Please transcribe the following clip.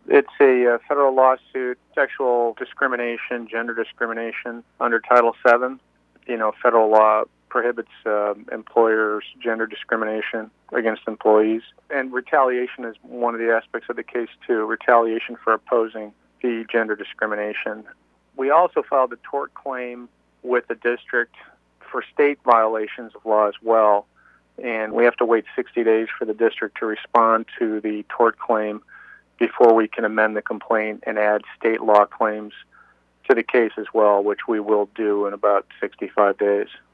It's a federal lawsuit, sexual discrimination, gender discrimination under Title VII. Federal law prohibits employers' gender discrimination against employees. And retaliation is one of the aspects of the case, too, retaliation for opposing the gender discrimination. We also filed a tort claim with the district for state violations of law as well. And we have to wait 60 days for the district to respond to the tort claim before we can amend the complaint and add state law claims to the case as well, which we will do in about 65 days.